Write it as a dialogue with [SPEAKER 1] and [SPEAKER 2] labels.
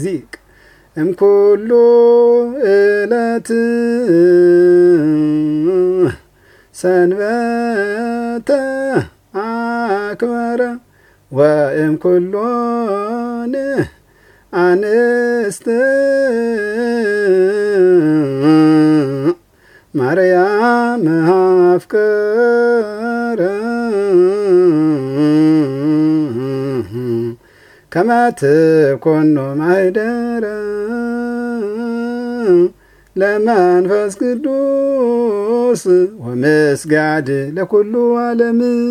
[SPEAKER 1] ዚቅ እምኩሉ እለት ሰንበተ አክበረ ወእምኩሎን አንስት ማርያም አፍቀረ ከመ ትኮኖ ማኅደረ ለመንፈስ ቅዱስ ወምስጋድ ለኩሉ ዓለም